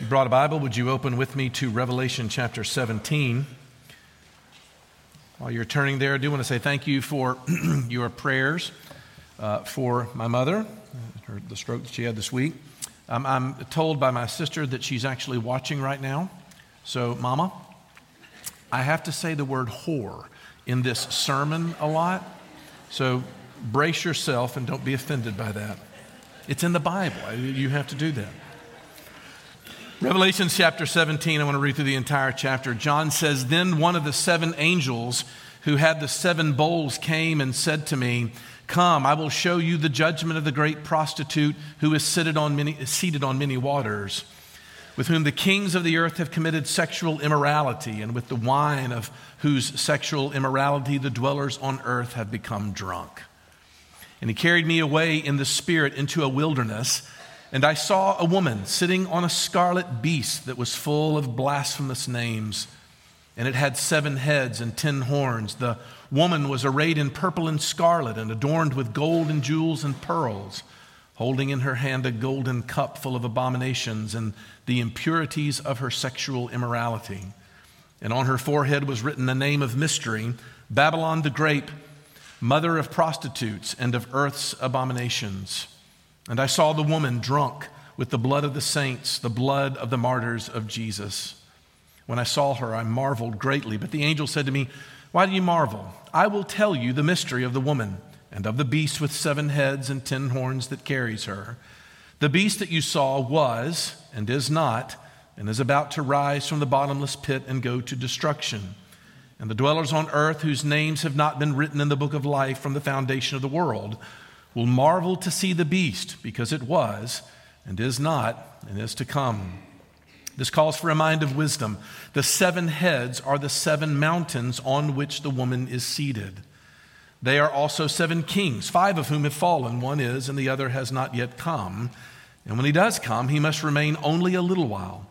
you brought a Bible, would you open with me to Revelation chapter 17? While you're turning there, I do want to say thank you for your prayers for my mother, the stroke that she had this week. I'm told by my sister that she's actually watching right now. So, Mama, I have to say the word whore in this sermon a lot. So brace yourself and don't be offended by that. It's in the Bible. You have to do that. Revelation chapter 17, I want to read through the entire chapter. John says, "Then one of the seven angels who had the seven bowls came and said to me, 'Come, I will show you the judgment of the great prostitute who is seated on many waters, with whom the kings of the earth have committed sexual immorality, and with the wine of whose sexual immorality the dwellers on earth have become drunk.' And he carried me away in the spirit into a wilderness, and I saw a woman sitting on a scarlet beast that was full of blasphemous names, and it had 7 heads and 10 horns. The woman was arrayed in purple and scarlet and adorned with gold and jewels and pearls, holding in her hand a golden cup full of abominations and the impurities of her sexual immorality. And on her forehead was written the name of mystery, Babylon the Great, mother of prostitutes and of earth's abominations. And I saw the woman drunk with the blood of the saints, the blood of the martyrs of Jesus. When I saw her, I marveled greatly. But the angel said to me, 'Why do you marvel? I will tell you the mystery of the woman and of the beast with 7 heads and 10 horns that carries her. The beast that you saw was and is not, and is about to rise from the bottomless pit and go to destruction. And the dwellers on earth, whose names have not been written in the book of life from the foundation of the world, will marvel to see the beast, because it was and is not and is to come.' This calls for a mind of wisdom. The 7 heads are the 7 mountains on which the woman is seated. They are also 7 kings, 5 of whom have fallen. One is, and the other has not yet come. And when he does come, he must remain only a little while.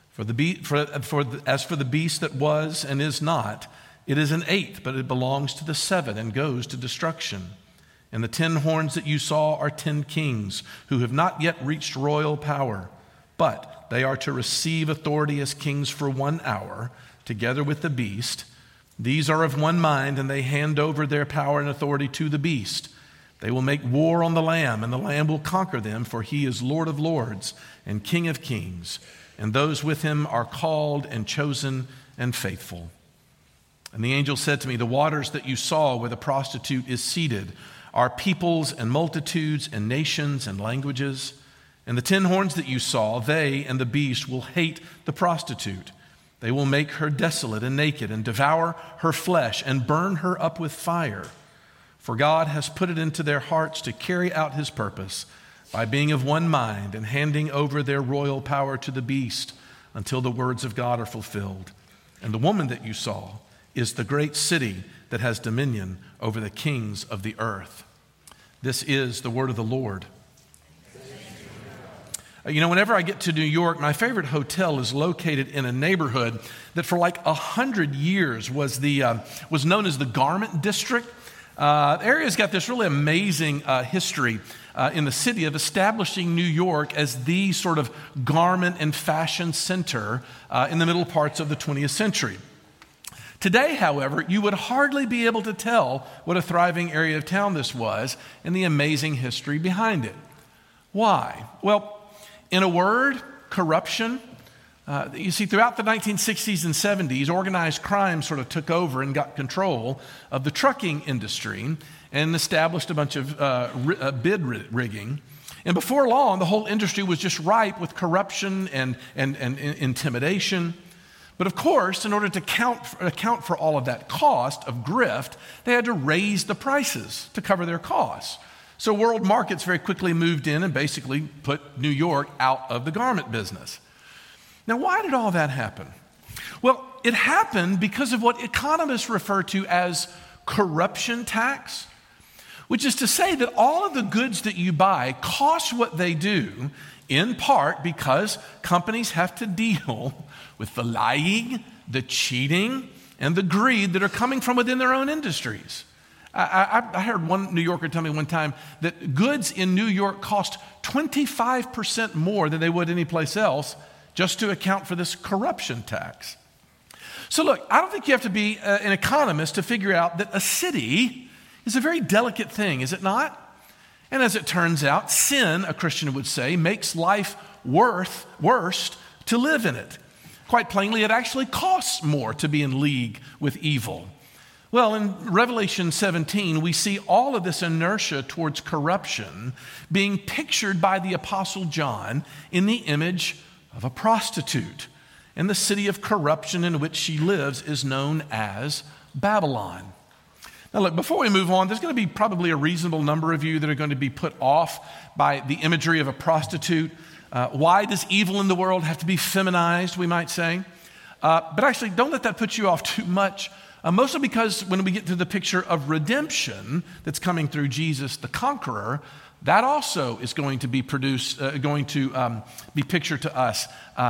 As for the beast that was and is not, it is an 8th, but it belongs to the 7 and goes to destruction. And the 10 horns that you saw are 10 kings who have not yet reached royal power, but they are to receive authority as kings for 1 hour, together with the beast. These are of one mind, and they hand over their power and authority to the beast. They will make war on the Lamb, and the Lamb will conquer them, for he is Lord of lords and King of kings. And those with him are called and chosen and faithful." And the angel said to me, "The waters that you saw where the prostitute is seated are peoples and multitudes and nations and languages. And the 10 horns that you saw, they and the beast will hate the prostitute. They will make her desolate and naked and devour her flesh and burn her up with fire. For God has put it into their hearts to carry out his purpose by being of one mind and handing over their royal power to the beast until the words of God are fulfilled. And the woman that you saw is the great city that has dominion over the kings of the earth." This is the word of the Lord. Whenever I get to New York, my favorite hotel is located in a neighborhood that for like 100 years was known as the Garment District. The area's got this really amazing history in the city of establishing New York as the sort of garment and fashion center in the middle parts of the 20th century. Today, however, you would hardly be able to tell what a thriving area of town this was and the amazing history behind it. Why? Well, in a word, corruption. You see, throughout the 1960s and 70s, organized crime sort of took over and got control of the trucking industry and established a bunch of bid rigging. And before long, the whole industry was just ripe with corruption and intimidation. But of course, in order to account for all of that cost of grift, they had to raise the prices to cover their costs. So world markets very quickly moved in and basically put New York out of the garment business. Now, why did all that happen? Well, it happened because of what economists refer to as corruption tax, which is to say that all of the goods that you buy cost what they do, in part because companies have to deal with the lying, the cheating, and the greed that are coming from within their own industries. I heard one New Yorker tell me one time that goods in New York cost 25% more than they would anyplace else just to account for this corruption tax. So look, I don't think you have to be an economist to figure out that a city is a very delicate thing, is it not? And as it turns out, sin, a Christian would say, makes life worse to live in it. Quite plainly, it actually costs more to be in league with evil. Well, in Revelation 17, we see all of this inertia towards corruption being pictured by the Apostle John in the image of a prostitute. And the city of corruption in which she lives is known as Babylon. Now look, before we move on, there's going to be probably a reasonable number of you that are going to be put off by the imagery of a prostitute. Why does evil in the world have to be feminized, we might say? But actually, don't let that put you off too much. Mostly because when we get to the picture of redemption that's coming through Jesus the conqueror, that also is going to be be pictured to us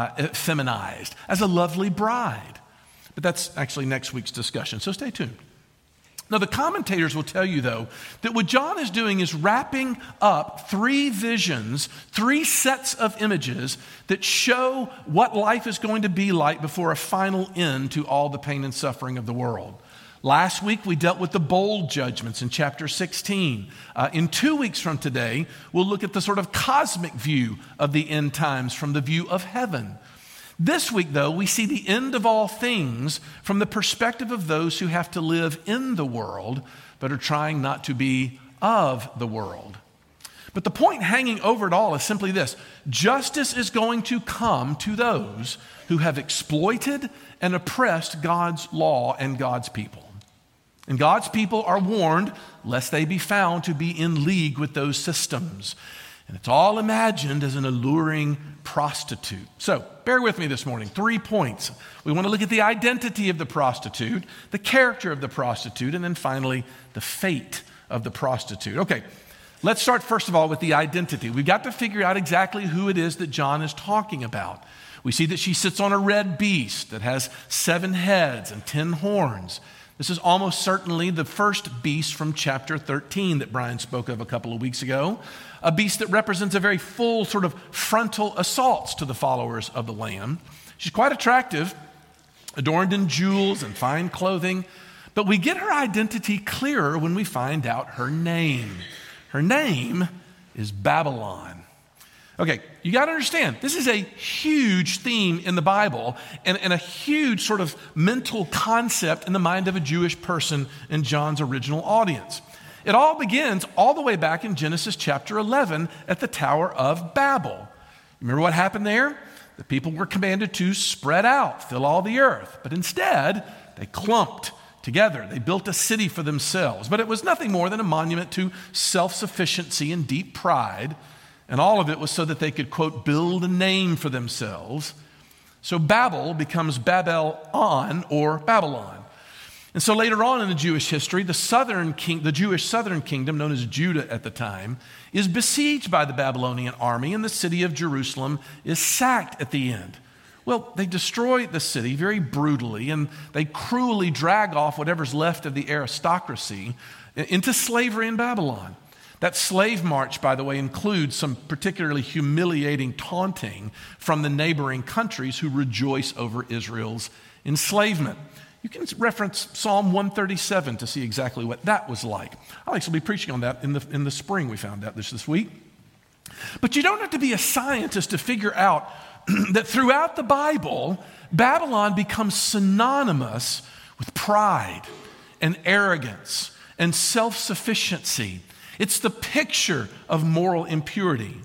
feminized as a lovely bride. But that's actually next week's discussion, so stay tuned. Now, the commentators will tell you, though, that what John is doing is wrapping up three visions, three sets of images that show what life is going to be like before a final end to all the pain and suffering of the world. Last week, we dealt with the bowl judgments in chapter 16. In 2 weeks from today, we'll look at the sort of cosmic view of the end times from the view of heaven. This week, though, we see the end of all things from the perspective of those who have to live in the world, but are trying not to be of the world. But the point hanging over it all is simply this: justice is going to come to those who have exploited and oppressed God's law and God's people. And God's people are warned lest they be found to be in league with those systems. And it's all imagined as an alluring prostitute. So, bear with me this morning. 3 points. We want to look at the identity of the prostitute, the character of the prostitute, and then finally, the fate of the prostitute. Okay, let's start first of all with the identity. We've got to figure out exactly who it is that John is talking about. We see that she sits on a red beast that has 7 heads and 10 horns. This is almost certainly the first beast from chapter 13 that Brian spoke of a couple of weeks ago. A beast that represents a very full sort of frontal assaults to the followers of the Lamb. She's quite attractive, adorned in jewels and fine clothing, but we get her identity clearer when we find out her name. Her name is Babylon. Okay, you got to understand, this is a huge theme in the Bible and a huge sort of mental concept in the mind of a Jewish person in John's original audience. It all begins all the way back in Genesis chapter 11 at the Tower of Babel. Remember what happened there? The people were commanded to spread out, fill all the earth. But instead, they clumped together. They built a city for themselves. But it was nothing more than a monument to self-sufficiency and deep pride. And all of it was so that they could, quote, build a name for themselves. So Babel becomes Babel-on, or Babylon. And so later on in the Jewish history, the Jewish southern kingdom, known as Judah at the time, is besieged by the Babylonian army, and the city of Jerusalem is sacked at the end. Well, they destroy the city very brutally, and they cruelly drag off whatever's left of the aristocracy into slavery in Babylon. That slave march, by the way, includes some particularly humiliating taunting from the neighboring countries who rejoice over Israel's enslavement. You can reference Psalm 137 to see exactly what that was like. I'll actually be preaching on that in the spring. We found out this week. But you don't have to be a scientist to figure out that throughout the Bible, Babylon becomes synonymous with pride and arrogance and self-sufficiency. It's the picture of moral impurity.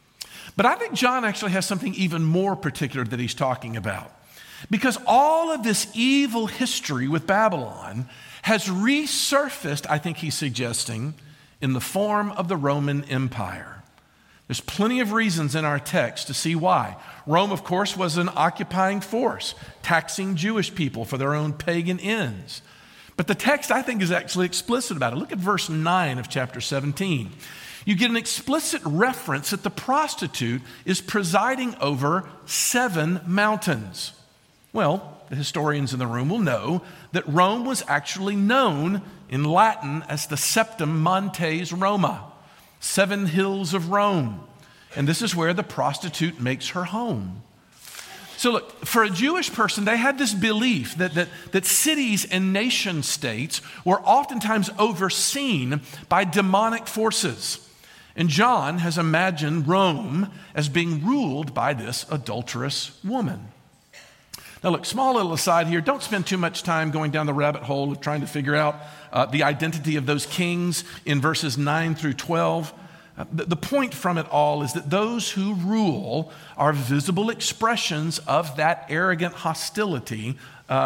But I think John actually has something even more particular that he's talking about. Because all of this evil history with Babylon has resurfaced, I think he's suggesting, in the form of the Roman Empire. There's plenty of reasons in our text to see why. Rome, of course, was an occupying force, taxing Jewish people for their own pagan ends. But the text, I think, is actually explicit about it. Look at verse 9 of chapter 17. You get an explicit reference that the prostitute is presiding over 7 mountains. Well, the historians in the room will know that Rome was actually known in Latin as the Septem Montes Roma, 7 hills of Rome. And this is where the prostitute makes her home. So look, for a Jewish person, they had this belief that cities and nation states were oftentimes overseen by demonic forces. And John has imagined Rome as being ruled by this adulterous woman. Now look, small little aside here, don't spend too much time going down the rabbit hole of trying to figure out the identity of those kings in verses 9 through 12. The point from it all is that those who rule are visible expressions of that arrogant hostility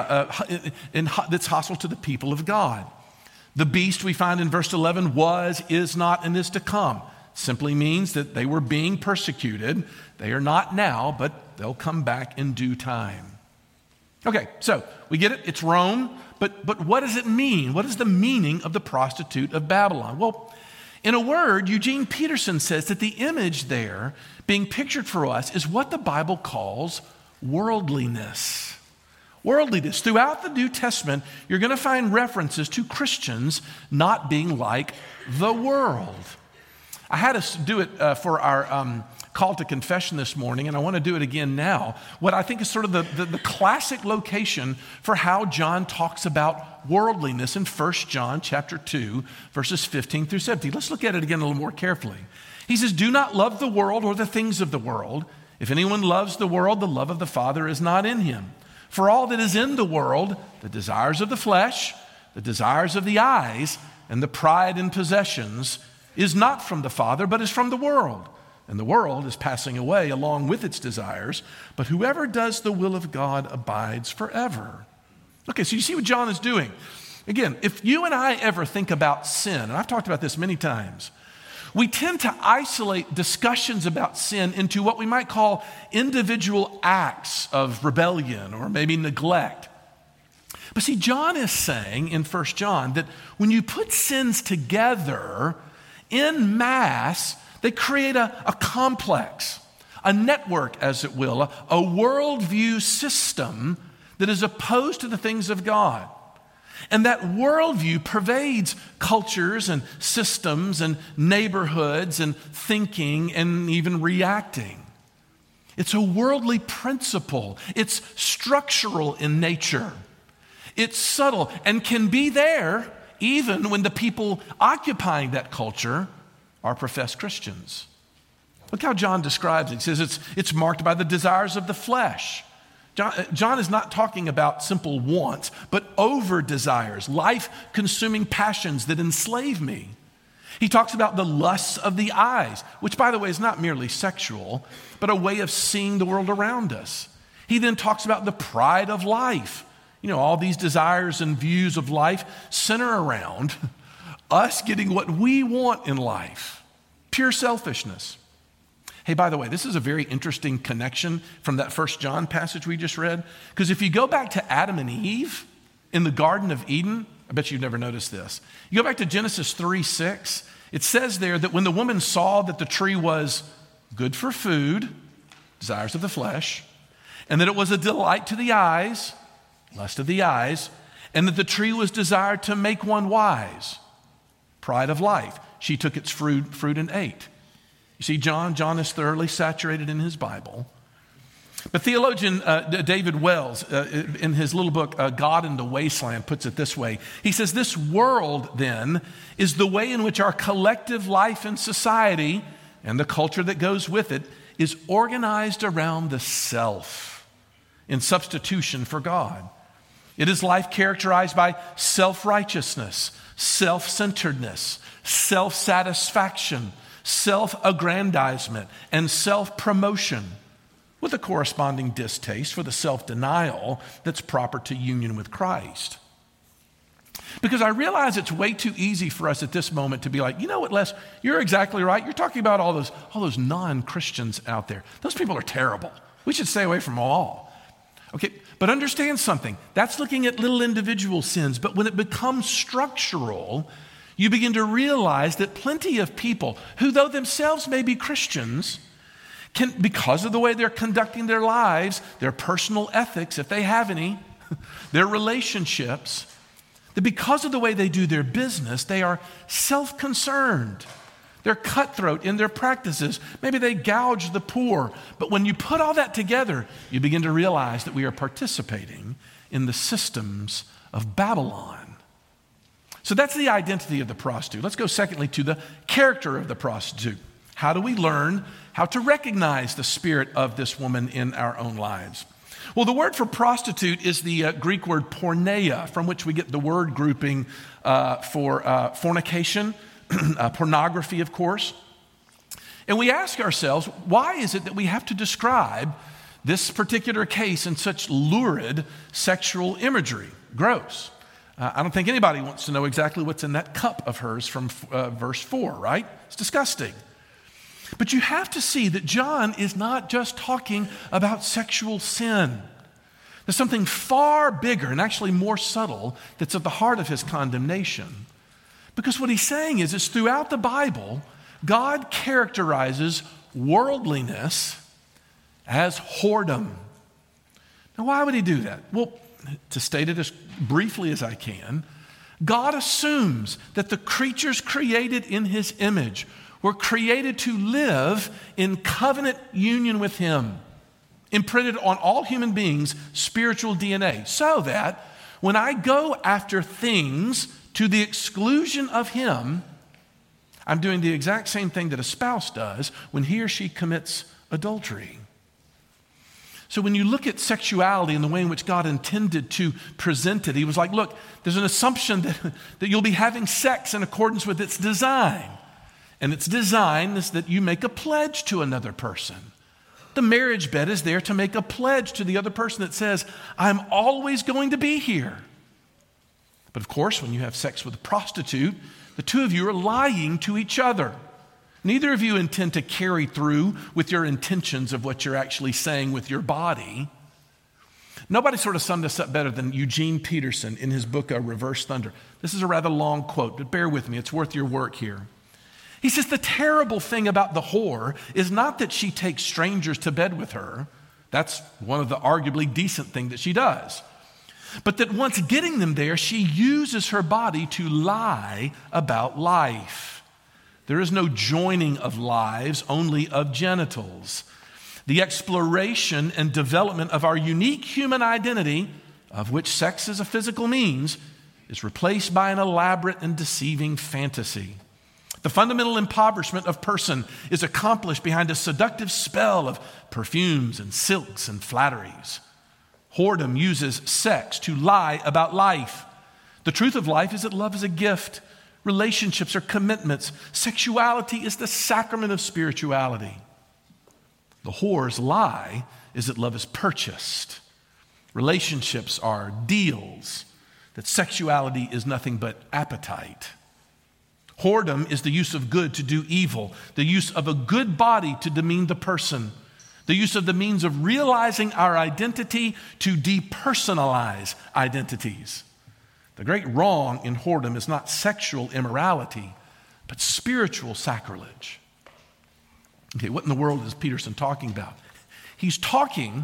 that's hostile to the people of God. The beast we find in verse 11 was, is not, and is to come. Simply means that they were being persecuted. They are not now, but they'll come back in due time. Okay, so we get it. It's Rome, but what does it mean? What is the meaning of the prostitute of Babylon? Well, in a word, Eugene Peterson says that the image there being pictured for us is what the Bible calls worldliness. Worldliness. Throughout the New Testament, you're going to find references to Christians not being like the world. I had us do it for our call to confession this morning, and I want to do it again now. What I think is sort of the classic location for how John talks about worldliness in 1 John chapter 2, verses 15 through 17. Let's look at it again a little more carefully. He says, "Do not love the world or the things of the world. If anyone loves the world, the love of the Father is not in him. For all that is in the world, the desires of the flesh, the desires of the eyes, and the pride in possessions, is not from the Father, but is from the world. And the world is passing away along with its desires, but whoever does the will of God abides forever." Okay, so you see what John is doing. Again, if you and I ever think about sin, and I've talked about this many times, we tend to isolate discussions about sin into what we might call individual acts of rebellion or maybe neglect. But see, John is saying in 1 John that when you put sins together in mass, they create a complex, a network, as it will, a worldview system that is opposed to the things of God. And that worldview pervades cultures and systems and neighborhoods and thinking and even reacting. It's a worldly principle. It's structural in nature. It's subtle and can be there even when the people occupying that culture are professed Christians. Look how John describes it. He says it's marked by the desires of the flesh. John is not talking about simple wants, but over desires, life-consuming passions that enslave me. He talks about the lusts of the eyes, which, by the way, is not merely sexual, but a way of seeing the world around us. He then talks about the pride of life. You know, all these desires and views of life center around us getting what we want in life. Pure selfishness. Hey, by the way, this is a very interesting connection from that 1 John passage we just read. Because if you go back to Adam and Eve in the Garden of Eden, I bet you've never noticed this. You go back to Genesis 3:6, it says there that when the woman saw that the tree was good for food, desires of the flesh, and that it was a delight to the eyes, lust of the eyes, and that the tree was desired to make one wise, pride of life, she took its fruit and ate. You see, John is thoroughly saturated in his Bible. But theologian David Wells, in his little book, God in the Wasteland, puts it this way. He says, this world, then, is the way in which our collective life in society and the culture that goes with it is organized around the self in substitution for God. It is life characterized by self-righteousness, self-centeredness, self-satisfaction, self-aggrandizement, and self-promotion, with a corresponding distaste for the self-denial that's proper to union with Christ. Because I realize it's way too easy for us at this moment to be like, you know what, Les, you're exactly right. You're talking about all those non-Christians out there. Those people are terrible. We should stay away from them all. Okay, but understand something. That's looking at little individual sins, but when it becomes structural, you begin to realize that plenty of people who, though themselves may be Christians, can, because of the way they're conducting their lives, their personal ethics, if they have any, their relationships, that because of the way they do their business, they are self-concerned. They're cutthroat in their practices. Maybe they gouge the poor. But when you put all that together, you begin to realize that we are participating in the systems of Babylon. So that's the identity of the prostitute. Let's go secondly to the character of the prostitute. How do we learn how to recognize the spirit of this woman in our own lives? Well, the word for prostitute is the Greek word porneia, from which we get the word grouping for fornication, pornography, of course. And we ask ourselves, why is it that we have to describe this particular case in such lurid sexual imagery? Gross. I don't think anybody wants to know exactly what's in that cup of hers from verse 4, right? It's disgusting. But you have to see that John is not just talking about sexual sin. There's something far bigger and actually more subtle that's at the heart of his condemnation. Because what he's saying is throughout the Bible, God characterizes worldliness as whoredom. Now, why would he do that? Well, to state it as briefly as I can, God assumes that the creatures created in his image were created to live in covenant union with him, imprinted on all human beings' spiritual DNA, so that when I go after things to the exclusion of him, I'm doing the exact same thing that a spouse does when he or she commits adultery. So when you look at sexuality and the way in which God intended to present it, he was like, look, there's an assumption that you'll be having sex in accordance with its design. And its design is that you make a pledge to another person. The marriage bed is there to make a pledge to the other person that says, I'm always going to be here. But of course, when you have sex with a prostitute, the two of you are lying to each other. Neither of you intend to carry through with your intentions of what you're actually saying with your body. Nobody sort of summed this up better than Eugene Peterson in his book, Reverse Thunder. This is a rather long quote, but bear with me. It's worth your work here. He says, the terrible thing about the whore is not that she takes strangers to bed with her. That's one of the arguably decent things that she does. But that once getting them there, she uses her body to lie about life. There is no joining of lives, only of genitals. The exploration and development of our unique human identity, of which sex is a physical means, is replaced by an elaborate and deceiving fantasy. The fundamental impoverishment of person is accomplished behind a seductive spell of perfumes and silks and flatteries. Whoredom uses sex to lie about life. The truth of life is that love is a gift. Relationships are commitments. Sexuality is the sacrament of spirituality. The whore's lie is that love is purchased. Relationships are deals. That sexuality is nothing but appetite. Whoredom is the use of good to do evil, the use of a good body to demean the person, the use of the means of realizing our identity to depersonalize identities. The great wrong in whoredom is not sexual immorality, but spiritual sacrilege. Okay, what in the world is Peterson talking about? He's talking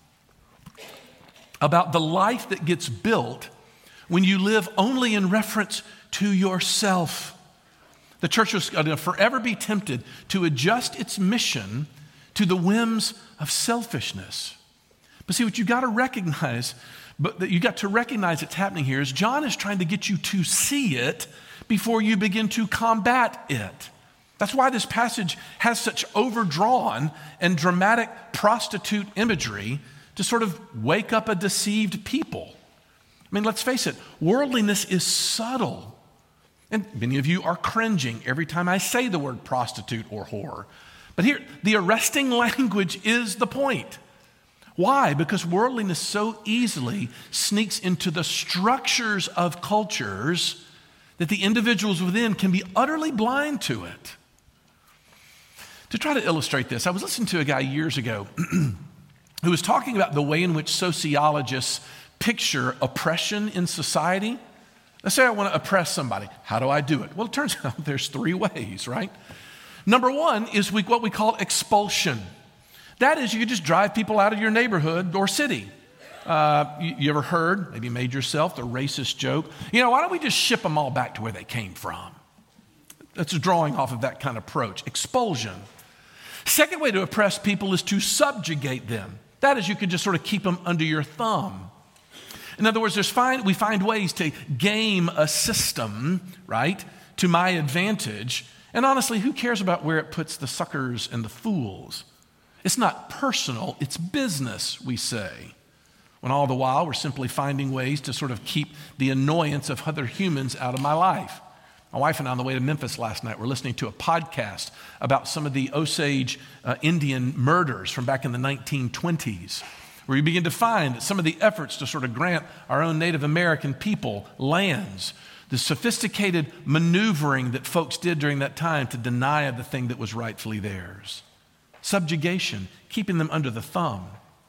about the life that gets built when you live only in reference to yourself. The church was going to forever be tempted to adjust its mission to the whims of selfishness. But see, what you got to recognize, but that you got to recognize it's happening here, is John is trying to get you to see it before you begin to combat it. That's why this passage has such overdrawn and dramatic prostitute imagery to sort of wake up a deceived people. I mean, let's face it, worldliness is subtle. And many of you are cringing every time I say the word prostitute or whore. But here, the arresting language is the point. Why? Because worldliness so easily sneaks into the structures of cultures that the individuals within can be utterly blind to it. To try to illustrate this, I was listening to a guy years ago who was talking about the way in which sociologists picture oppression in society. Let's say I want to oppress somebody. How do I do it? Well, it turns out there's three ways, right? Number one is what we call expulsion. That is, you just drive people out of your neighborhood or city. You ever heard, maybe made yourself, the racist joke, why don't we just ship them all back to where they came from? That's a drawing off of that kind of approach. Expulsion. Second way to oppress people is to subjugate them. That is, you can just sort of keep them under your thumb. In other words, we find ways to game a system, right, to my advantage. And honestly, who cares about where it puts the suckers and the fools? It's not personal, it's business, we say. When all the while we're simply finding ways to sort of keep the annoyance of other humans out of my life. My wife and I, on the way to Memphis last night, were listening to a podcast about some of the Osage Indian murders from back in the 1920s, where you begin to find that some of the efforts to sort of grant our own Native American people lands, the sophisticated maneuvering that folks did during that time to deny the thing that was rightfully theirs. Subjugation, keeping them under the thumb.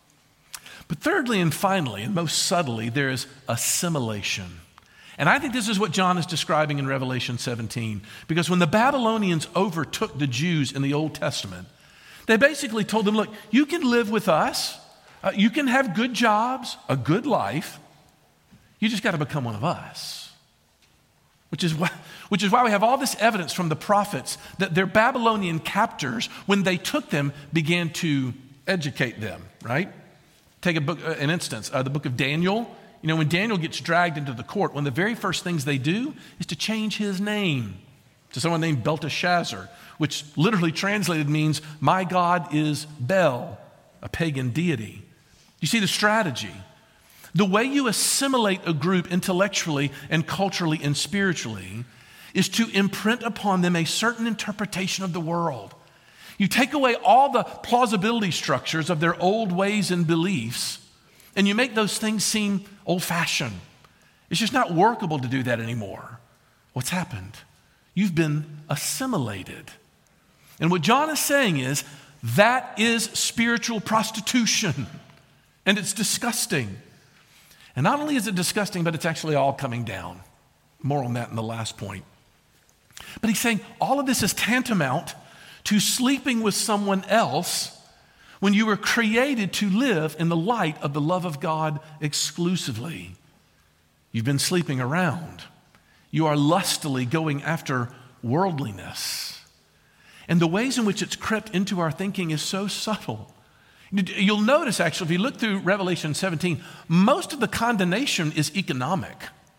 But thirdly and finally, and most subtly, there is assimilation. And I think this is what John is describing in Revelation 17. Because when the Babylonians overtook the Jews in the Old Testament, they basically told them, look, you can live with us. You can have good jobs, a good life. You just got to become one of us. Which is why we have all this evidence from the prophets that their Babylonian captors, when they took them, began to educate them, right? Take an instance, the book of Daniel. You know, when Daniel gets dragged into the court, one of the very first things they do is to change his name to someone named Belteshazzar, which literally translated means, my God is Bel, a pagan deity. You see the strategy. The way you assimilate a group intellectually and culturally and spiritually is to imprint upon them a certain interpretation of the world. You take away all the plausibility structures of their old ways and beliefs, and you make those things seem old-fashioned. It's just not workable to do that anymore. What's happened? You've been assimilated. And what John is saying is, that is spiritual prostitution. And it's disgusting. And not only is it disgusting, but it's actually all coming down. More on that in the last point. But he's saying all of this is tantamount to sleeping with someone else when you were created to live in the light of the love of God exclusively. You've been sleeping around. You are lustily going after worldliness. And the ways in which it's crept into our thinking is so subtle. You'll notice, actually, if you look through Revelation 17, most of the condemnation is economic.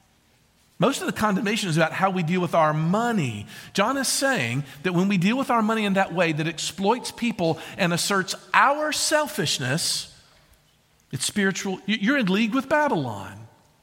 Most of the condemnation is about how we deal with our money. John is saying that when we deal with our money in that way that exploits people and asserts our selfishness, it's spiritual. You're in league with Babylon.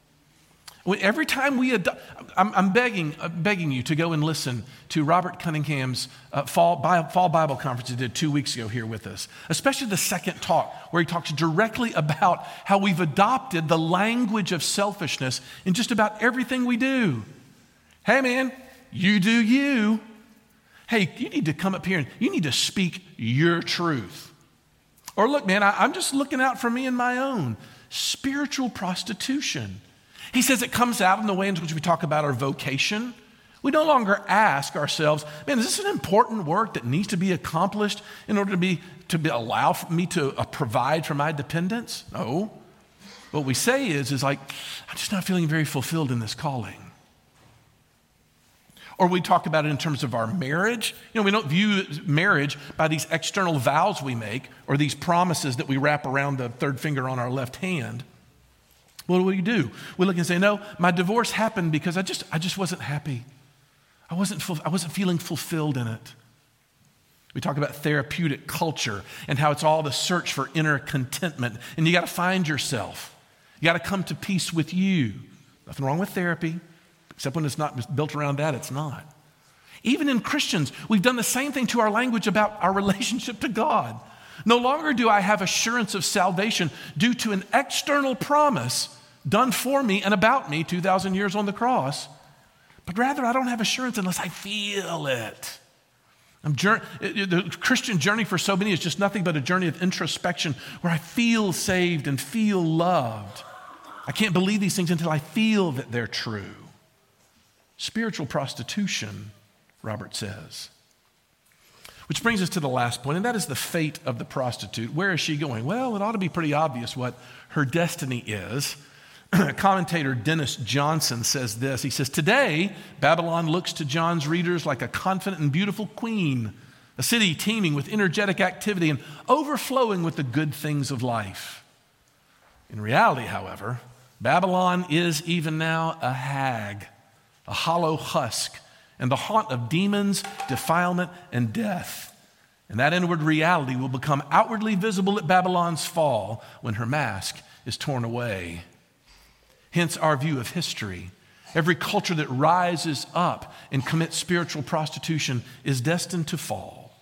Every time I'm begging you to go and listen to Robert Cunningham's fall Bible conference he did 2 weeks ago here with us, especially the second talk where he talks directly about how we've adopted the language of selfishness in just about everything we do. Hey man, you do you. Hey, you need to come up here and you need to speak your truth. Or look man, I'm just looking out for me and my own. Spiritual prostitution. He says it comes out in the way in which we talk about our vocation. We no longer ask ourselves, man, is this an important work that needs to be accomplished in order to allow me to provide for my dependents? No. What we say is like, I'm just not feeling very fulfilled in this calling. Or we talk about it in terms of our marriage. You know, we don't view marriage by these external vows we make or these promises that we wrap around the third finger on our left hand. What do? We look and say, no, my divorce happened because I just wasn't happy. I wasn't feeling fulfilled in it. We talk about therapeutic culture and how it's all the search for inner contentment. And you got to find yourself. You got to come to peace with you. Nothing wrong with therapy, except when it's not built around that, it's not. Even in Christians, we've done the same thing to our language about our relationship to God. No longer do I have assurance of salvation due to an external promise done for me and about me 2,000 years on the cross, but rather I don't have assurance unless I feel it. The Christian journey for so many is just nothing but a journey of introspection where I feel saved and feel loved. I can't believe these things until I feel that they're true. Spiritual prostitution, Robert says. Which brings us to the last point, and that is the fate of the prostitute. Where is she going? Well, it ought to be pretty obvious what her destiny is. Commentator Dennis Johnson says this. He says, today, Babylon looks to John's readers like a confident and beautiful queen, a city teeming with energetic activity and overflowing with the good things of life. In reality, however, Babylon is even now a hag, a hollow husk, and the haunt of demons, defilement, and death. And that inward reality will become outwardly visible at Babylon's fall when her mask is torn away. Hence our view of history. Every culture that rises up and commits spiritual prostitution is destined to fall.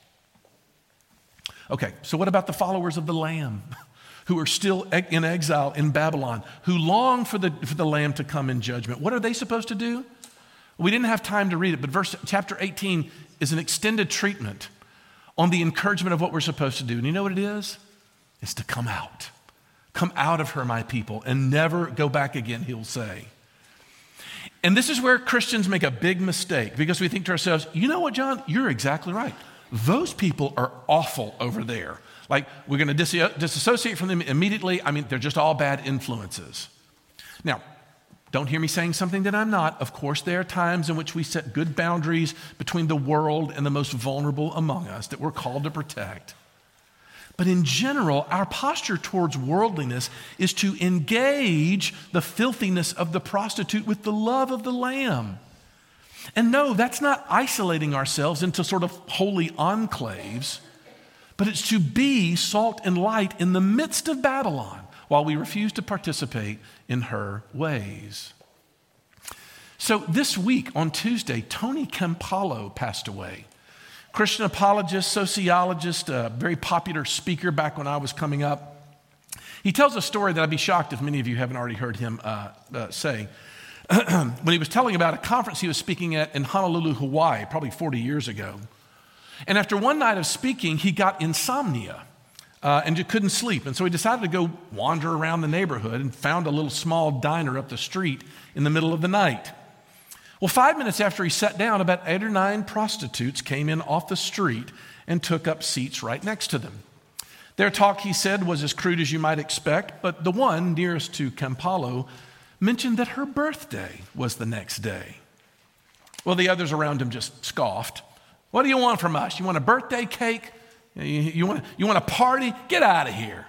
Okay, so what about the followers of the Lamb who are still in exile in Babylon, who long for the Lamb to come in judgment? What are they supposed to do? We didn't have time to read it, but chapter 18 is an extended treatment on the encouragement of what we're supposed to do. And you know what it is? It's to come out. Come out of her, my people, and never go back again, he'll say. And this is where Christians make a big mistake, because we think to ourselves, you know what, John? You're exactly right. Those people are awful over there. Like, we're going to disassociate from them immediately. I mean, they're just all bad influences. Now, don't hear me saying something that I'm not. Of course, there are times in which we set good boundaries between the world and the most vulnerable among us that we're called to protect. But in general, our posture towards worldliness is to engage the filthiness of the prostitute with the love of the Lamb. And no, that's not isolating ourselves into sort of holy enclaves, but it's to be salt and light in the midst of Babylon while we refuse to participate in her ways. So this week on Tuesday, Tony Campolo passed away. Christian apologist, sociologist, a very popular speaker back when I was coming up. He tells a story that I'd be shocked if many of you haven't already heard him say. When he was telling about a conference he was speaking at in Honolulu, Hawaii, probably 40 years ago. And after one night of speaking, he got insomnia and just couldn't sleep. And so he decided to go wander around the neighborhood and found a little small diner up the street in the middle of the night. Well, 5 minutes after he sat down, about 8 or 9 prostitutes came in off the street and took up seats right next to them. Their talk, he said, was as crude as you might expect, but the one nearest to Campolo mentioned that her birthday was the next day. Well, the others around him just scoffed. What do you want from us? You want a birthday cake? You want a party? Get out of here.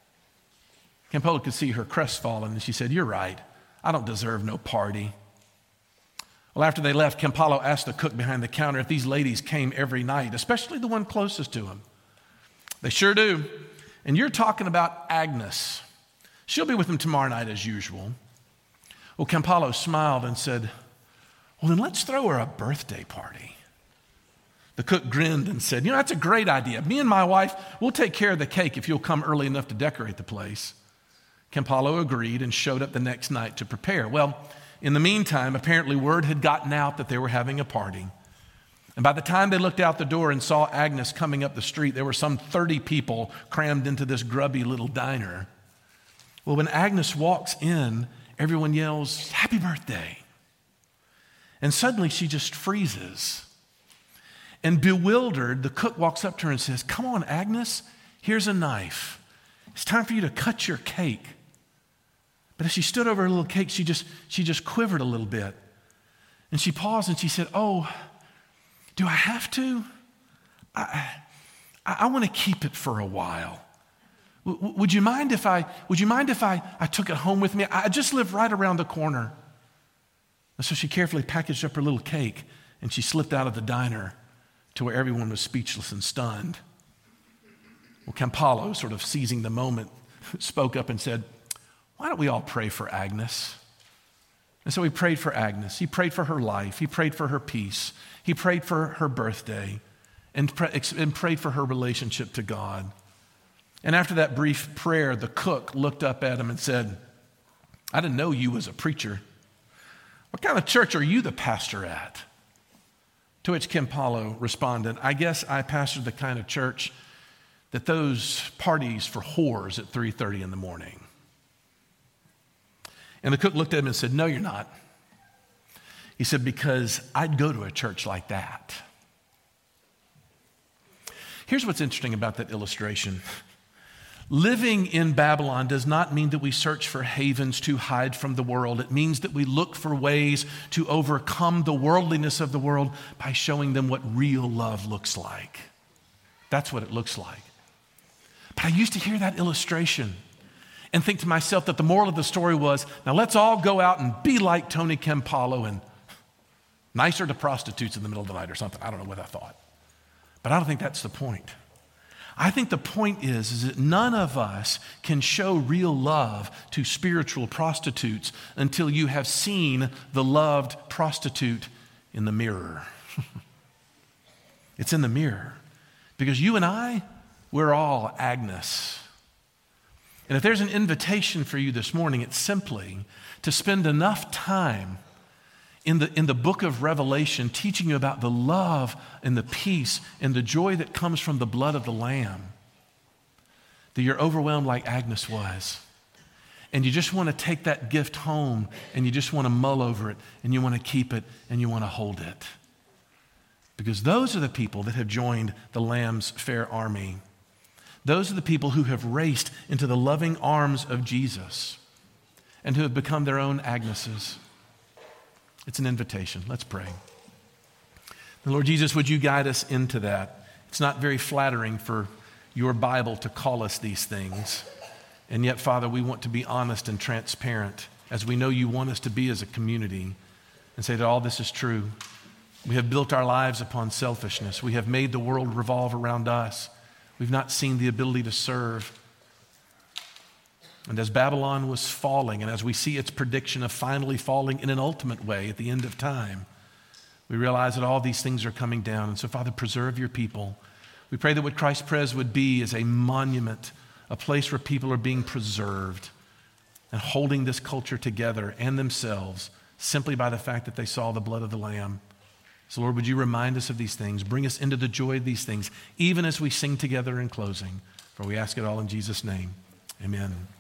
Campolo could see her crestfallen, and she said, "You're right. I don't deserve no party." Well, after they left, Campolo asked the cook behind the counter if these ladies came every night, especially the one closest to him. "They sure do. And you're talking about Agnes. She'll be with him tomorrow night as usual." Well, Campolo smiled and said, "Well, then let's throw her a birthday party." The cook grinned and said, "You know, that's a great idea. Me and my wife, we'll take care of the cake if you'll come early enough to decorate the place." Campolo agreed and showed up the next night to prepare. Well, in the meantime, apparently word had gotten out that they were having a party. And by the time they looked out the door and saw Agnes coming up the street, there were some 30 people crammed into this grubby little diner. Well, when Agnes walks in, everyone yells, "Happy birthday." And suddenly she just freezes. And bewildered, the cook walks up to her and says, "Come on, Agnes, here's a knife. It's time for you to cut your cake." But as she stood over her little cake, she just quivered a little bit. And she paused and she said, "Oh, do I have to? I want to keep it for a while. Would you mind if I took it home with me? I just live right around the corner." And so she carefully packaged up her little cake and she slipped out of the diner to where everyone was speechless and stunned. Well, Campolo, sort of seizing the moment, spoke up and said, "Why don't we all pray for Agnes?" And so he prayed for Agnes. He prayed for her life. He prayed for her peace. He prayed for her birthday and prayed for her relationship to God. And after that brief prayer, the cook looked up at him and said, "I didn't know you was a preacher. What kind of church are you the pastor at?" To which Campolo responded, "I guess I pastor the kind of church that those parties for whores at 3:30 in the morning." And the cook looked at him and said, "No, you're not." He said, "Because I'd go to a church like that." Here's what's interesting about that illustration. Living in Babylon does not mean that we search for havens to hide from the world. It means that we look for ways to overcome the worldliness of the world by showing them what real love looks like. That's what it looks like. But I used to hear that illustration and think to myself that the moral of the story was, now let's all go out and be like Tony Campolo and nicer to prostitutes in the middle of the night or something. I don't know what I thought. But I don't think that's the point. I think the point is that none of us can show real love to spiritual prostitutes until you have seen the loved prostitute in the mirror. It's in the mirror. Because you and I, we're all Agnes. And if there's an invitation for you this morning, it's simply to spend enough time in the book of Revelation teaching you about the love and the peace and the joy that comes from the blood of the Lamb, that you're overwhelmed like Agnes was. And you just want to take that gift home and you just want to mull over it and you want to keep it and you want to hold it. Because those are the people that have joined the Lamb's fair army. Those are the people who have raced into the loving arms of Jesus and who have become their own Agneses. It's an invitation. Let's pray. And Lord Jesus, would you guide us into that? It's not very flattering for your Bible to call us these things. And yet, Father, we want to be honest and transparent as we know you want us to be as a community and say that all this is true. We have built our lives upon selfishness. We have made the world revolve around us. We've not seen the ability to serve. And as Babylon was falling, and as we see its prediction of finally falling in an ultimate way at the end of time, we realize that all these things are coming down. And so, Father, preserve your people. We pray that what Christ Pres would be is a monument, a place where people are being preserved and holding this culture together and themselves simply by the fact that they saw the blood of the Lamb. So, Lord, would you remind us of these things, bring us into the joy of these things, even as we sing together in closing. For we ask it all in Jesus' name. Amen.